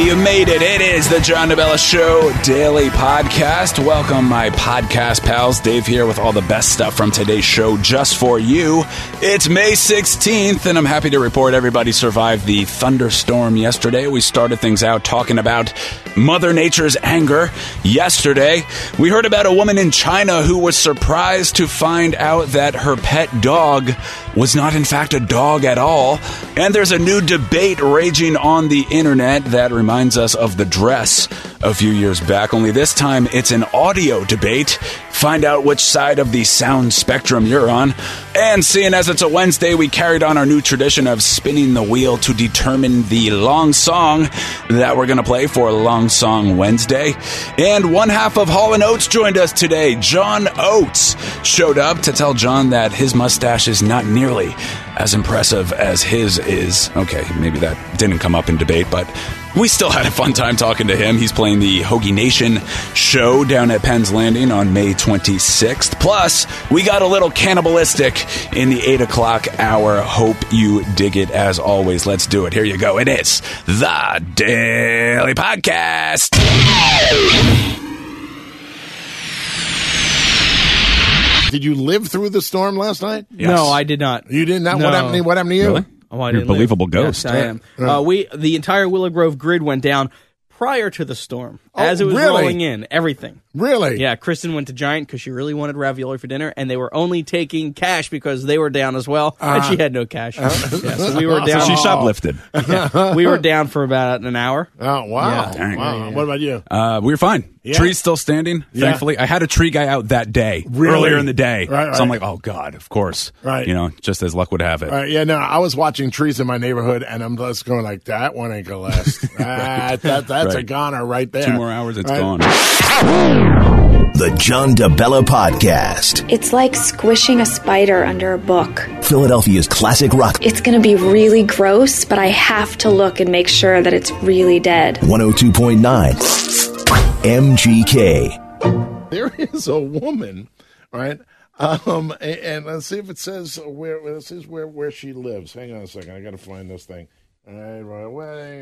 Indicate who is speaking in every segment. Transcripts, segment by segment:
Speaker 1: you made it. It is the John DeBella Show Daily Podcast. Welcome, my podcast pals. Dave here with all the best stuff from today's show just for you. It's May 16th, and I'm happy to report everybody survived the thunderstorm yesterday. We started things out talking about Mother Nature's anger. Yesterday, we heard about a woman in China who was surprised to find out that her pet dog was not in fact a dog at all. And there's a new debate raging on the internet that reminds us of the dress a few years back, only this time it's an audio debate. Find out which side of the sound spectrum you're on. And seeing as it's a Wednesday, we carried on our new tradition of spinning the wheel to determine the long song that we're going to play for Long Song Wednesday. And one half of Hall & Oates joined us today. John Oates showed up to tell John that his mustache is not nearly as impressive as his is. Okay, maybe that didn't come up in debate, but we still had a fun time talking to him. He's playing the Hoagie Nation show down at Penn's Landing on May 26th. Plus, we got a little cannibalistic in the 8 o'clock hour. Hope you dig it as always. Let's do it. Here you go. It is the Daily Podcast.
Speaker 2: Did you live through the storm last night?
Speaker 3: Yes. No, I did not.
Speaker 2: You did not?
Speaker 3: No.
Speaker 2: What happened to you?
Speaker 1: Really?
Speaker 3: Oh, I
Speaker 1: You're a
Speaker 3: didn't
Speaker 1: believable
Speaker 3: live.
Speaker 1: ghost.
Speaker 3: Yes, I am. The entire Willow Grove grid went down prior to the storm. As it was rolling in, everything.
Speaker 2: Really?
Speaker 3: Yeah, Kristen went to Giant because she really wanted ravioli for dinner, and they were only taking cash because they were down as well, and she had no cash. So we were down.
Speaker 1: So she shoplifted.
Speaker 3: Yeah, we were down for about an hour.
Speaker 2: Oh, wow.
Speaker 3: Yeah.
Speaker 1: Dang.
Speaker 2: Wow. What about you?
Speaker 1: We were fine.
Speaker 2: Yeah.
Speaker 1: Tree's still standing, thankfully. I had a tree guy out that day, earlier in the day.
Speaker 2: Right.
Speaker 1: So I'm like, oh, God, of course.
Speaker 2: Right.
Speaker 1: You know, just as luck would have it.
Speaker 2: Yeah, no, I was watching trees in my neighborhood, and I'm just going like, that one ain't going to last. That's a goner right there.
Speaker 1: 2 more hours, it's gone.
Speaker 4: The John DeBella Podcast.
Speaker 5: It's like squishing a spider under a book.
Speaker 4: Philadelphia's classic rock.
Speaker 5: It's going to be really gross, but I have to look and make sure that it's really dead.
Speaker 4: 102.9 MGK.
Speaker 2: There is a woman, right? And let's see if it says where she lives. Hang on a second. I got to find this thing. All right,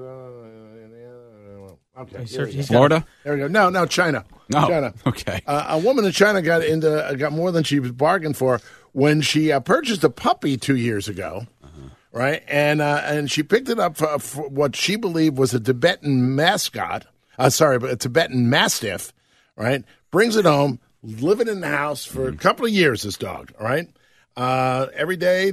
Speaker 2: okay.
Speaker 1: Florida?
Speaker 2: There we go. No, China.
Speaker 1: Oh,
Speaker 2: China.
Speaker 1: okay.
Speaker 2: A woman in China got more than she was bargained for when she purchased a puppy 2 years ago, right? And she picked it up for what she believed was a Tibetan mascot. A Tibetan Mastiff, right? Brings it home, living in the house for a couple of years. This dog, all right? Every day,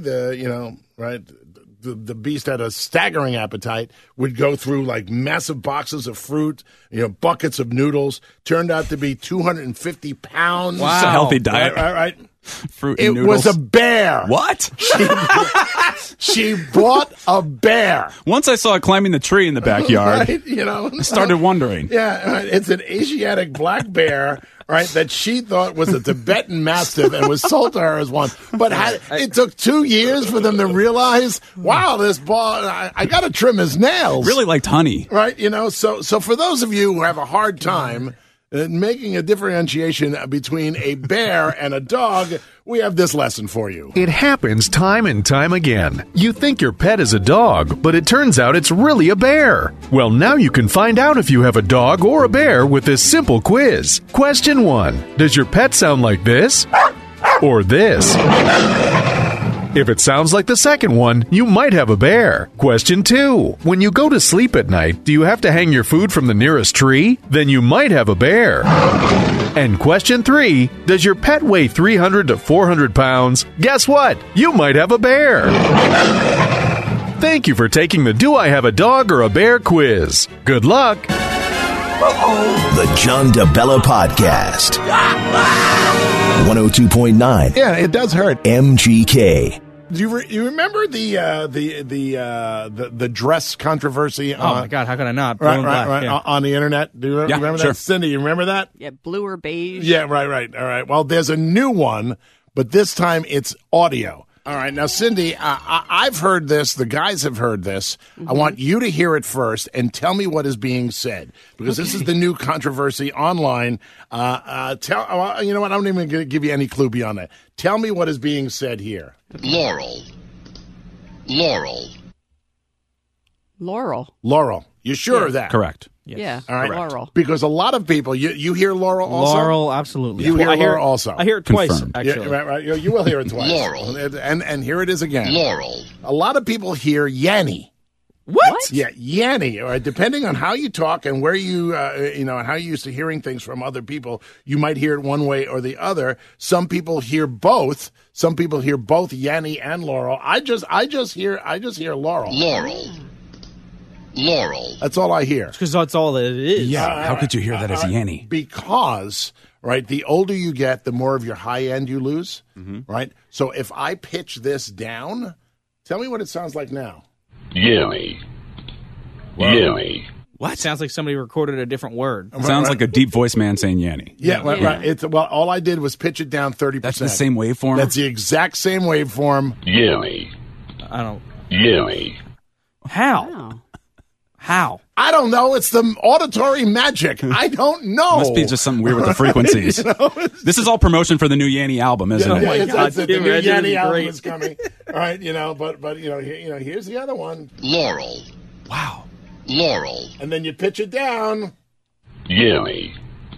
Speaker 2: the beast had a staggering appetite, would go through like massive boxes of fruit, buckets of noodles, turned out to be 250 pounds.
Speaker 1: Wow. It's a healthy diet.
Speaker 2: Right.
Speaker 1: Fruit and noodles.
Speaker 2: It was a bear.
Speaker 1: What?
Speaker 2: She bought a bear.
Speaker 1: Once I saw it climbing the tree in the backyard,
Speaker 2: right?
Speaker 1: I started wondering.
Speaker 2: Yeah, right. It's an Asiatic black bear, right, that she thought was a Tibetan Mastiff and was sold to her as one. But it took 2 years for them to realize, wow, this ball, I got to trim his nails.
Speaker 1: Really liked honey.
Speaker 2: Right, so for those of you who have a hard time making a differentiation between a bear and a dog, we have this lesson for you.
Speaker 6: It happens time and time again. You think your pet is a dog, but it turns out it's really a bear. Well, now you can find out if you have a dog or a bear with this simple quiz. Question 1. Does your pet sound like this? Or this? If it sounds like the second one, you might have a bear. Question 2. When you go to sleep at night, do you have to hang your food from the nearest tree? Then you might have a bear. And question 3. Does your pet weigh 300 to 400 pounds? Guess what? You might have a bear. Thank you for taking the Do I Have a Dog or a Bear quiz. Good luck.
Speaker 4: The John DeBella Podcast. 102.9.
Speaker 2: Yeah, it does hurt.
Speaker 4: MGK.
Speaker 2: Do you remember the dress controversy?
Speaker 3: Oh my God, how could I not?
Speaker 2: Right,
Speaker 3: Yeah.
Speaker 2: on the internet. Do you remember
Speaker 1: sure.
Speaker 2: that, Cindy? You remember that?
Speaker 7: Yeah, blue or beige.
Speaker 2: Yeah, right. All right. Well, there's a new one, but this time it's audio. All right. Now, Cindy, I've heard this. The guys have heard this. Mm-hmm. I want you to hear it first and tell me what is being said, because this is the new controversy online. You know what? I'm not even going to give you any clue beyond that. Tell me what is being said here.
Speaker 7: Laurel.
Speaker 2: Laurel. You sure of that?
Speaker 1: Correct.
Speaker 3: Yes.
Speaker 7: Yeah,
Speaker 2: All right.
Speaker 7: Laurel.
Speaker 2: Because a lot of people, you hear Laurel also?
Speaker 3: Laurel, absolutely.
Speaker 2: You hear
Speaker 3: I
Speaker 2: Laurel also?
Speaker 3: I hear it twice,
Speaker 1: Confirmed.
Speaker 3: actually.
Speaker 2: Yeah, right. You will hear it twice.
Speaker 8: Laurel.
Speaker 2: And here it is again.
Speaker 8: Laurel.
Speaker 2: A lot of people hear Yanny.
Speaker 3: What?
Speaker 2: Yeah, Yanny. All right, depending on how you talk and where you, and how you're used to hearing things from other people, you might hear it one way or the other. Some people hear both. Some people hear both Yanny and Laurel. I just hear Laurel.
Speaker 8: Laurel. Laurel.
Speaker 2: That's all I hear.
Speaker 3: Because that's all that it is.
Speaker 1: Yeah. How could you hear that as Yanny?
Speaker 2: Because, right, the older you get, the more of your high end you lose, right? So if I pitch this down, tell me what it sounds like now.
Speaker 8: Yanny. Yanny.
Speaker 3: What? Sounds like somebody recorded a different word.
Speaker 1: Sounds like a deep voice man saying Yanny.
Speaker 2: Yeah, right. All I did was pitch it down 30%.
Speaker 1: That's the same waveform?
Speaker 2: That's the exact same waveform.
Speaker 8: Yanny.
Speaker 3: I don't.
Speaker 8: Yanny.
Speaker 3: How?
Speaker 7: Wow.
Speaker 3: How?
Speaker 2: I don't know. It's the auditory magic. I don't know.
Speaker 1: Must be just something weird with the frequencies. This is all promotion for the new Yanny album, isn't
Speaker 2: Yeah,
Speaker 1: it?
Speaker 3: God,
Speaker 2: the
Speaker 3: Kim,
Speaker 2: new
Speaker 3: that'd be
Speaker 2: Yanny album
Speaker 3: great.
Speaker 2: is coming. All right, but here's the other one.
Speaker 8: Laurel.
Speaker 1: Wow.
Speaker 8: Laurel.
Speaker 2: And then you pitch it down.
Speaker 8: Yanny.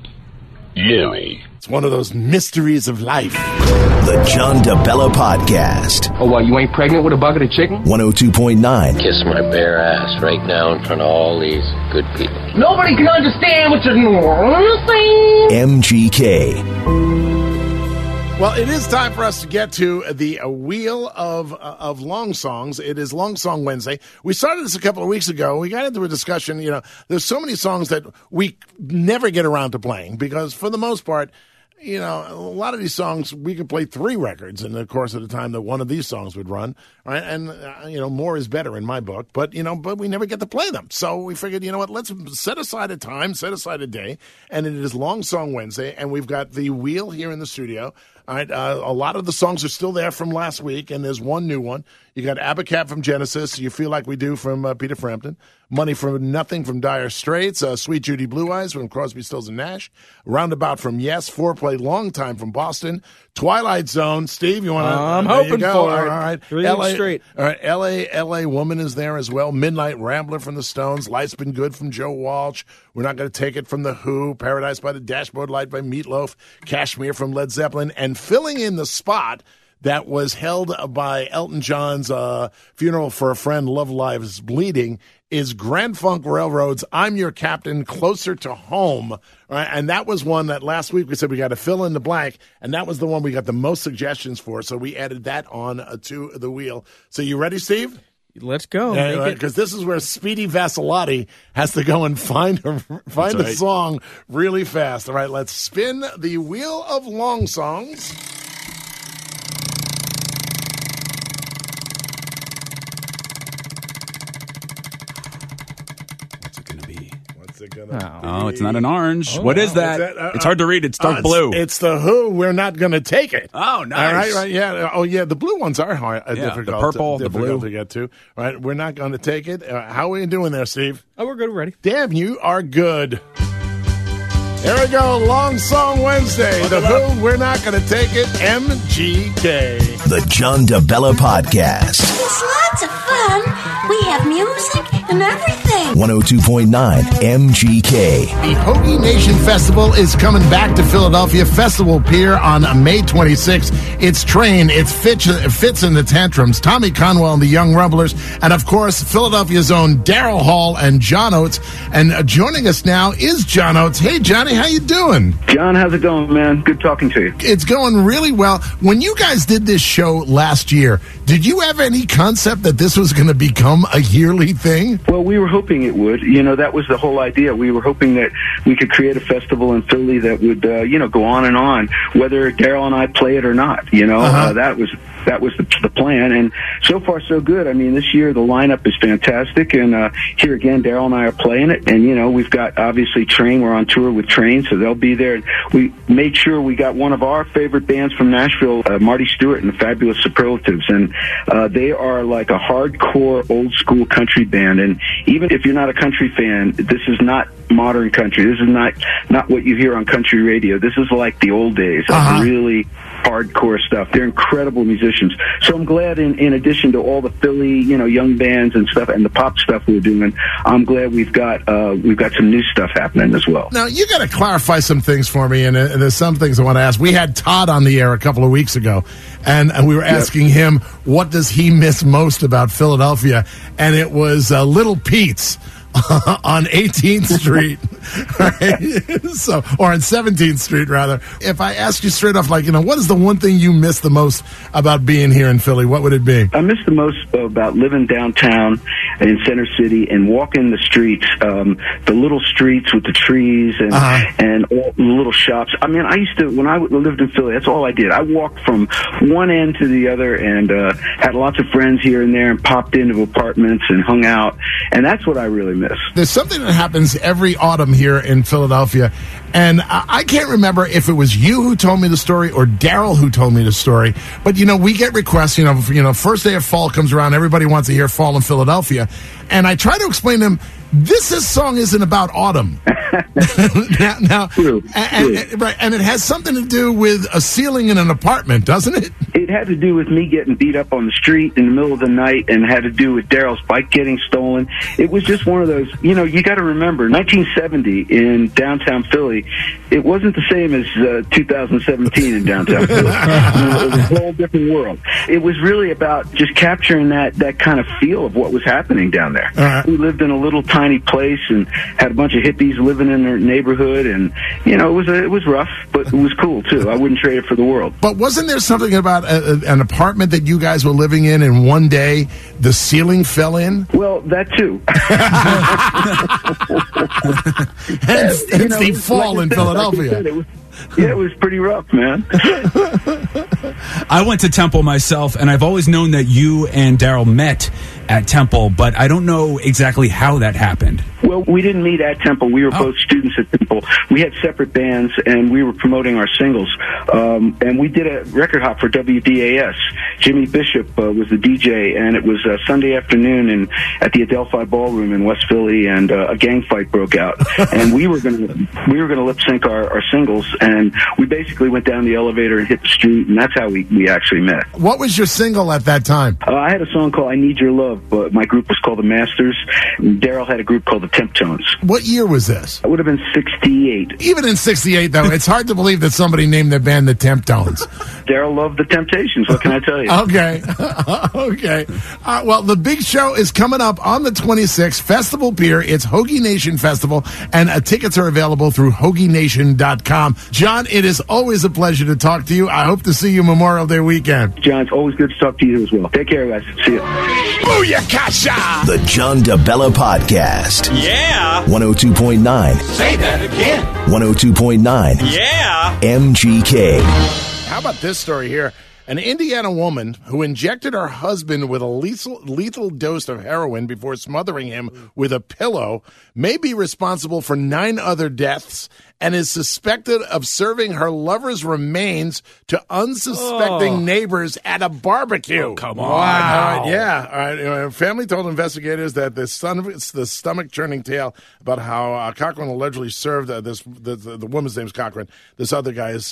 Speaker 8: Yanny.
Speaker 2: It's one of those mysteries of life.
Speaker 4: The John DeBella Podcast.
Speaker 9: Oh, what, you ain't pregnant with a bucket of chicken?
Speaker 4: 102.9
Speaker 10: Kiss my bare ass right now in front of all these good people.
Speaker 9: Nobody can understand what you're saying.
Speaker 4: MGK.
Speaker 2: Well, it is time for us to get to the wheel of long songs. It is Long Song Wednesday. We started this a couple of weeks ago. We got into a discussion. There's so many songs that we never get around to playing because, for the most part, a lot of these songs, we could play 3 records in the course of the time that one of these songs would run, right? And, more is better in my book, but we never get to play them. So we figured, let's set aside a time, set aside a day, and it is Long Song Wednesday, and we've got the wheel here in the studio. All right, a lot of the songs are still there from last week, and there's one new one. You got Abacat from Genesis, You Feel Like We Do from Peter Frampton, Money from Nothing from Dire Straits, Sweet Judy Blue Eyes from Crosby, Stills, and Nash, Roundabout from Yes, Foreplay Long Time from Boston, Twilight Zone. Steve, you want to?
Speaker 3: I'm hoping for it.
Speaker 2: All right.
Speaker 3: 3 weeks straight.
Speaker 2: All right, LA Woman is there as well. Midnight Rambler from the Stones, Life's Been Good from Joe Walsh, We're Not Going to Take It from The Who, Paradise by the Dashboard Light by Meatloaf, Kashmir from Led Zeppelin, and filling in the spot that was held by Elton John's funeral for a friend, Love Lives Bleeding, is Grand Funk Railroad's I'm Your Captain, Closer to Home. Right? And that was one that last week we said we got to fill in the blank, and that was the one we got the most suggestions for, so we added that on to the wheel. So you ready, Steve?
Speaker 3: Let's go.
Speaker 2: Because this is where Speedy Vassilotti has to go and find a song really fast. All right, let's spin the wheel of long songs.
Speaker 1: Oh, it's not an orange. What is that? It's hard to read. It's dark blue.
Speaker 2: It's the Who. We're Not Going to Take It.
Speaker 1: Oh, nice.
Speaker 2: All right, yeah. Oh, yeah. The blue ones are hard.
Speaker 1: The purple, the blue.
Speaker 2: To get to. All right, We're Not Going to Take It. How are you doing there, Steve?
Speaker 3: Oh, we're good. We're ready.
Speaker 2: Damn, you are good. Here we go. Long Song Wednesday. The Who. We're Not Going to Take It. MGK.
Speaker 4: The John DeBella Podcast.
Speaker 11: It's lots of fun. We have music and everything.
Speaker 4: 102.9 MGK.
Speaker 2: The Hoagie Nation Festival is coming back to Philadelphia. Festival Pier on May 26th. It's Train, it's Fits and the Tantrums, Tommy Conwell and the Young Rumblers, and of course, Philadelphia's own Daryl Hall and John Oates. And joining us now is John Oates. Hey, Johnny, how you doing?
Speaker 12: John, how's it going, man? Good talking to you.
Speaker 2: It's going really well. When you guys did this show last year, did you have any concept that this was going to become a yearly thing?
Speaker 12: Well, we were hoping it would. That was the whole idea. We were hoping that we could create a festival in Philly that would, go on and on, whether Daryl and I play it or not. That was the plan, and so far so good. I mean, this year the lineup is fantastic, and here again, Daryl and I are playing it, and we've got obviously Train. We're on tour with Train, so they'll be there. We made sure we got one of our favorite bands from Nashville, Marty Stewart and the Fabulous Superlatives, and they are like a hardcore old school country band, And even if you're not a country fan, this is not modern country. This is not what you hear on country radio. This is like the old days. It's really hardcore stuff. They're incredible musicians. So I'm glad, in addition to all the Philly, young bands and stuff, and the pop stuff we're doing, I'm glad we've got some new stuff happening as well.
Speaker 2: Now, you got to clarify some things for me, and there's some things I want to ask. We had Todd on the air a couple of weeks ago, and we were asking him what does he miss most about Philadelphia, and it was Little Pete's on 18th Street, right? So, or on 17th Street, rather. If I ask you straight off, what is the one thing you miss the most about being here in Philly? What would it be?
Speaker 12: I miss the most about living downtown in Center City and walking the streets, the little streets with the trees and all the little shops. I mean, I used to, when I lived in Philly, that's all I did. I walked from one end to the other and had lots of friends here and there and popped into apartments and hung out. And that's what I really miss.
Speaker 2: There's something that happens every autumn here in Philadelphia, and I can't remember if it was you who told me the story or Daryl who told me the story, but, we get requests, first day of fall comes around, everybody wants to hear Fall in Philadelphia, and I try to explain to them, this song isn't about autumn. True. And it has something to do with a ceiling in an apartment, doesn't it?
Speaker 12: It had to do with me getting beat up on the street in the middle of the night, and had to do with Daryl's bike getting stolen. It was just one of those, you got to remember, 1970 in downtown Philly, it wasn't the same as 2017 in downtown Philly. It was a whole different world. It was really about just capturing that kind of feel of what was happening down there. We lived in a little tiny place and had a bunch of hippies living in their neighborhood, and it was rough, but it was cool too. I wouldn't trade it for the world.
Speaker 2: But wasn't there something about an apartment that you guys were living in, and one day the ceiling fell in?
Speaker 12: Well, that too.
Speaker 2: Hence the fall in Philadelphia.
Speaker 12: It was pretty rough, man.
Speaker 1: I went to Temple myself, and I've always known that you and Daryl met at Temple, but I don't know exactly how that happened.
Speaker 12: Well, we didn't meet at Temple. We were both students at Temple. We had separate bands, and we were promoting our singles. And we did a record hop for WDAS. Jimmy Bishop was the DJ, and it was Sunday afternoon at the Adelphi Ballroom in West Philly, and a gang fight broke out. And we were going to lip sync our singles, and we basically went down the elevator and hit the street, and that's how we actually met.
Speaker 2: What was your single at that time?
Speaker 12: I had a song called I Need Your Love, but my group was called The Masters. Daryl had a group called The Temptones.
Speaker 2: What year was this?
Speaker 12: It would have been 68.
Speaker 2: Even in 68, though, it's hard to believe that somebody named their band The Temptones.
Speaker 12: Daryl loved The Temptations. What can I tell you?
Speaker 2: Okay. Okay. Well, the big show is coming up on the 26th, Festival Pier. It's Hoagie Nation Festival, and tickets are available through HoagieNation.com. John, it is always a pleasure to talk to you. I hope to see you Memorial Day weekend.
Speaker 12: John, it's always good to talk to you as well. Take care, guys. See you.
Speaker 2: Booyakasha!
Speaker 4: The John DeBella Podcast.
Speaker 7: Yeah!
Speaker 4: 102.9.
Speaker 7: Say that again.
Speaker 4: 102.9.
Speaker 7: Yeah!
Speaker 4: MGK.
Speaker 2: How about this story here? An Indiana woman who injected her husband with a lethal dose of heroin before smothering him with a pillow may be responsible for 9 other deaths and is suspected of serving her lover's remains to unsuspecting neighbors at a barbecue.
Speaker 1: Oh, come on.
Speaker 2: Wow. Yeah. All right. Family told investigators that the stomach-churning tale about how Cochran allegedly served the woman's name's Cochran. This other guy is...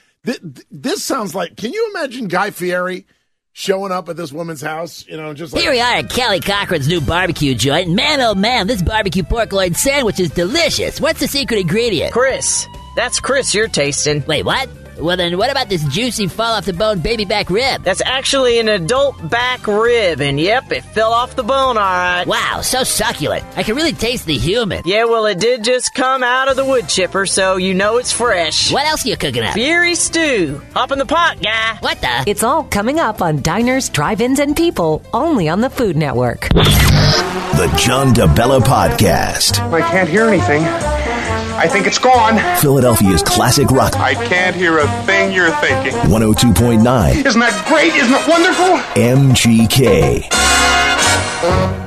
Speaker 2: This sounds like, can you imagine Guy Fieri showing up at this woman's house? Just like...
Speaker 13: Here we are at Kelly Cochran's new barbecue joint. Man, oh man, this barbecue pork loin sandwich is delicious. What's the secret ingredient?
Speaker 14: Chris. That's Chris you're tasting.
Speaker 13: Wait, what? Well, then what about this juicy fall-off-the-bone baby back rib?
Speaker 14: That's actually an adult back rib, and yep, it fell off the bone, all right.
Speaker 13: Wow, so succulent. I can really taste the human.
Speaker 14: Yeah, well, it did just come out of the wood chipper, so you know it's fresh.
Speaker 13: What else are you cooking up?
Speaker 14: Fury stew. Hop in the pot, guy.
Speaker 13: What the?
Speaker 15: It's all coming up on Diners, Drive-Ins, and People, only on the Food Network.
Speaker 4: The John DeBella Podcast.
Speaker 16: I can't hear anything. I think it's gone.
Speaker 4: Philadelphia's classic rock.
Speaker 16: I can't hear a thing you're thinking.
Speaker 4: 102.9.
Speaker 16: Isn't that great? Isn't it wonderful?
Speaker 4: MGK.